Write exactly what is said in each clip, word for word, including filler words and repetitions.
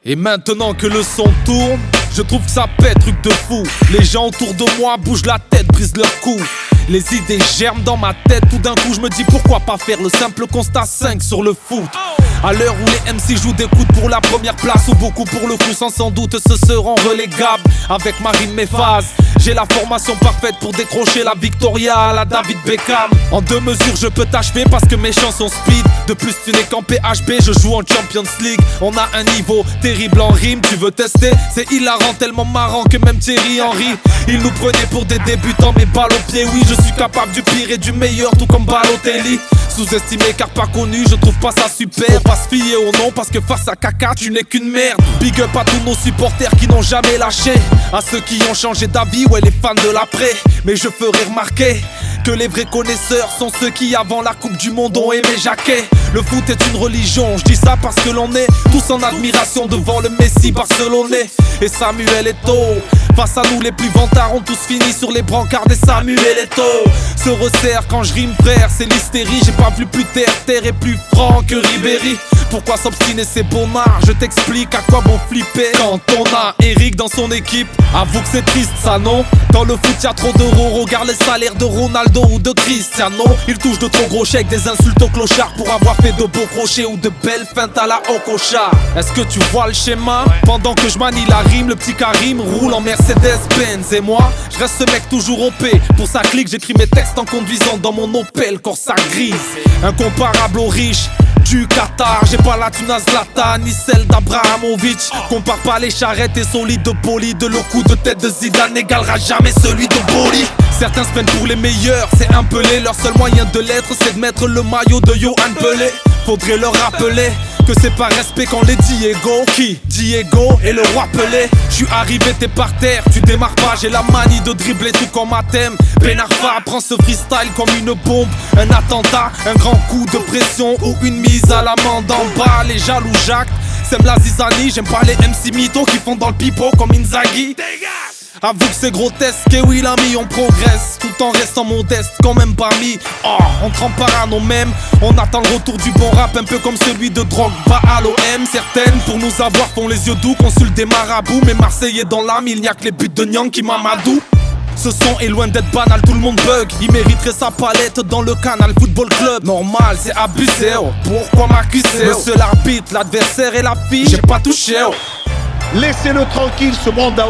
Et maintenant que le son tourne, je trouve que ça pète, truc de fou. Les gens autour de moi bougent la tête, brisent leur cou. Les idées germent dans ma tête, tout d'un coup je me dis pourquoi pas faire le simple constat cinq sur le foot. À l'heure où les M C jouent des coudes pour la première place, ou beaucoup pour le coup sans sans doute se seront relégables. Avec ma rime mes phases, j'ai la formation parfaite pour décrocher la Victoria à la David Beckham. En deux mesures je peux t'achever parce que mes chansons speed. De plus tu n'es qu'en P H B, je joue en Champions League. On a un niveau terrible en rime, tu veux tester? C'est hilarant, tellement marrant que même Thierry Henry il nous prenait pour des débutants, mais balle au pied. Oui, je suis capable du pire et du meilleur, tout comme Balotelli. Sous-estimé car pas connu, je trouve pas ça super. Faut pas se fier au nom parce que face à caca tu n'es qu'une merde. Big up à tous nos supporters qui n'ont jamais lâché, à ceux qui ont changé d'avis, ouais les fans de l'après. Mais je ferai remarquer que les vrais connaisseurs sont ceux qui avant la Coupe du Monde ont aimé Jacquet. Le foot est une religion, je dis ça parce que l'on est tous en admiration devant le Messi barcelonais. Et Samuel Eto'o, face à nous les plus vantards ont tous fini sur les brancards des Samuel Eto'o. Se resserre quand je rime frère, c'est l'hystérie. J'ai pas vu plus terre, terre est plus franc que Ribéry. Pourquoi s'obstiner c'est bonnard? Je t'explique à quoi bon flipper quand on a Eric dans son équipe. Avoue que c'est triste ça non? Dans le foot y'a trop d'euros, regarde les salaires de Ronaldo ou de Cristiano. Il touche de trop gros chèques, des insultes aux clochards pour avoir fait de beaux crochets ou de belles feintes à la Okocha. Est-ce que tu vois le schéma? Pendant que je manie la rime, le petit Karim roule en Mercedes-Benz. Et moi, je reste ce mec toujours O P. Pour sa clique, j'écris mes textes en conduisant dans mon Opel Corsa grise. Incomparable aux riches du Qatar, j'ai pas la thune à Zlatan ni celle d'Abrahamovic. Compare pas les charrettes et solides de poli. De le coup de tête de Zidane n'égalera jamais celui de Boli. Certains se prennent pour les meilleurs, c'est un pelé. Leur seul moyen de l'être c'est de mettre le maillot de Johan Pelé. Faudrait leur rappeler que c'est par respect qu'on les Diego. Qui? Diego et le roi Pelé. J'suis arrivé, t'es par terre, tu démarres pas. J'ai la manie de dribbler tout comme à thème. Ben Arfa prend ce freestyle comme une bombe. Un attentat, un grand coup de pression ou une mise à l'amende en bas. Les jaloux Jacques, sème la zizanie. J'aime pas les M C mythos qui font dans le pipeau comme Inzaghi. Avoue que c'est grotesque, et oui l'ami on progresse tout en restant modeste quand même parmi. Oh, on trempe pas à nos mêmes, on attend le retour du bon rap un peu comme celui de Drogba à l'O M. Certaines pour nous avoir font les yeux doux, consultent des marabouts. Mais Marseillais dans l'âme, il n'y a que les buts de Nyang qui Mamadou. Ce son est loin d'être banal, tout le monde bug. Il mériterait sa palette dans le Canal Football Club. Normal, c'est abusé, oh. Pourquoi m'accuser? Monsieur l'arbitre, l'adversaire et la fille, j'ai pas touché, oh. Laissez-le tranquille ce Mandao.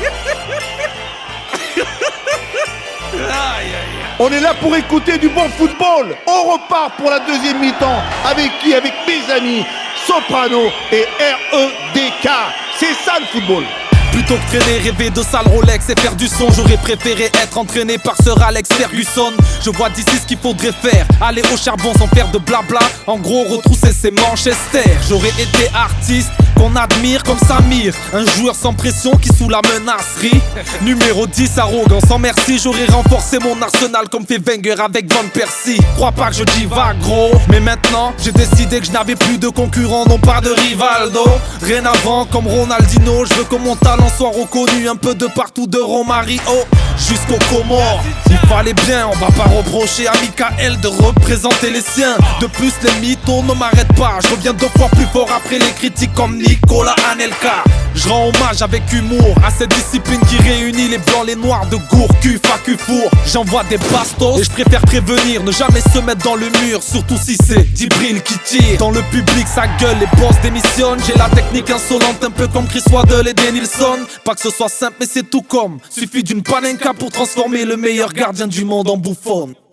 On est là pour écouter du bon football. On repart pour la deuxième mi-temps. Avec qui? Avec mes amis Soprano et R E D K. C'est ça le football. Plutôt que traîner, rêver de sale Rolex et faire du son, j'aurais préféré être entraîné par Sir Alex Ferguson. Je vois d'ici ce qu'il faudrait faire, aller au charbon sans faire de blabla. En gros, retrousser ses Manchester. J'aurais été artiste qu'on admire comme Samir, un joueur sans pression qui sous la menacerie. Numéro dix, arrogant sans merci. J'aurais renforcé mon arsenal comme fait Wenger avec Van Persie. Crois pas que je divague gros, mais maintenant j'ai décidé que je n'avais plus de concurrents, non pas de Rivaldo. Rien avant comme Ronaldinho, je veux que mon talent soit reconnu un peu de partout, de Romario jusqu'au Comores. Il fallait bien, on va pas reprocher à Michael de représenter les siens. De plus les mythos ne m'arrêtent pas, je reviens deux fois plus fort après les critiques comme Nicolas Anelka. Je rends hommage avec humour à cette discipline qui réunit les blancs, les noirs de Gour, Cuf, Facufour. J'envoie des bastos et je préfère prévenir, ne jamais se mettre dans le mur, surtout si c'est Djibril qui tire. Dans le public ça gueule, les boss démissionnent. J'ai la technique insolente un peu comme Chris Waddle et Denilson. Pas que ce soit simple mais c'est tout comme, suffit d'une panenka pour transformer le meilleur gardien du monde en bouffonne.